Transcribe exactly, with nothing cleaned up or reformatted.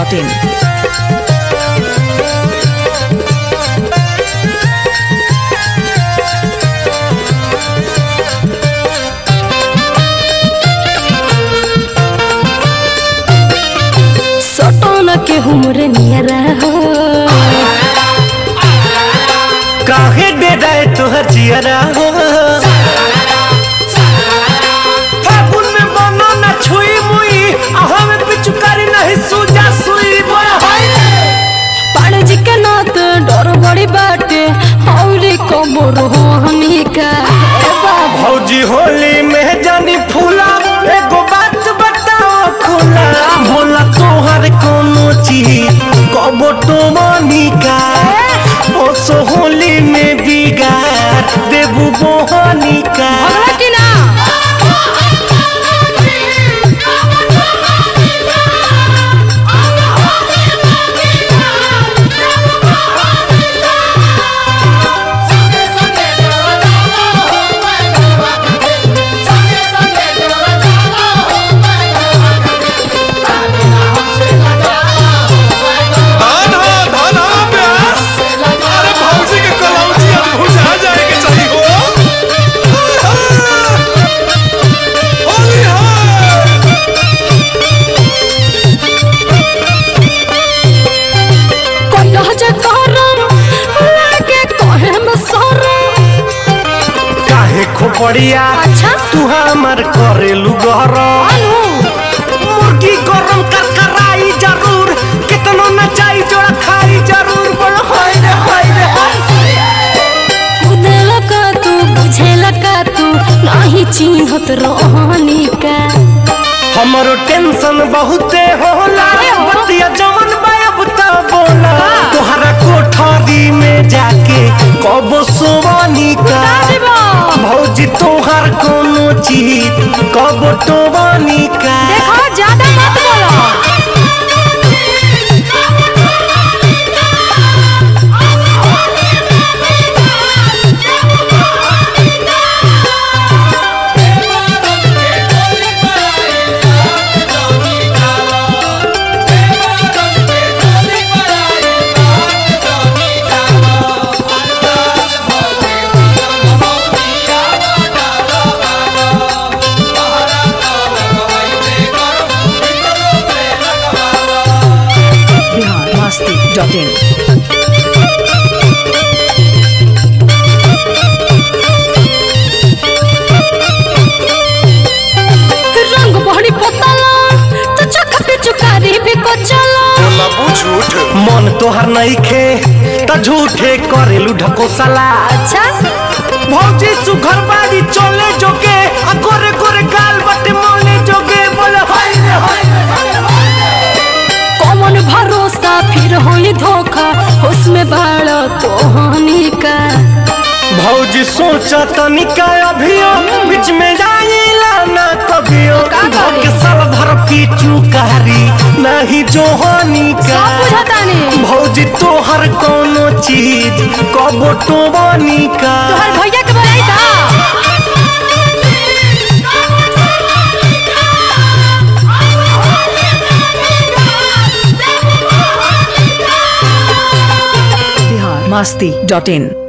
Dot in. के हुमरे नियरा हो काहे दे रहे तोहर जियरा हो फागुन में बनो न छुई मुई आहा में पिचुकारी नहीं सूजा सुई बोल हाय पाड़े जी के नात डर बड़ी बाटे हौली कमर हो हनिका भौजी होली में जानी फूला एगो बात बताओ खुला भोला तोहर कोनो चीज कबो तो मनिका ओ सो होली में बिगाड़ देबू बोहनिका भगवती ना खोपड़िया अच्छा तू हमर करेलू गरम मुर्गी गरम कर कराई जरूर कितनो नचाई जोड़ा खाई जरूर बोल हाय रे हाय रे खुदे लगा तू बुझे लगा तू नहीं चिन्हत रहनी का हमरो टेंशन बहुते होला बतिया जवन बायब त बोला तोहरा कोठरी में जाके कबो सोवनी का भौजी तोहर कोनो चीज कबो तो बनी का देखो ज्यादा मत बोलो डॉट इन। रंग बड़ी पतला तो चख पे चुकारी भी को चला बोला झूठ मन तोहर नहीं खे त झूठे करेलू ढकोसला अच्छा भौजी सुघर बाड़ी चले जोगे आ गोरे गोरे गाल बटे मोले जोगे बोले हाय रे हाय कौन भरोसा फिर होई धोखा उसमें बाड़ा तो हानि का भौजी सोचा तनिका अभियो बीच में जाइला ना कभियो के साल भर की चुकारी नहीं जो हानि का भौजी तोहर कोनो चीज कबो तो बनी का तोहर भैया के बोलाई था बिहार मस्ती डॉट इन।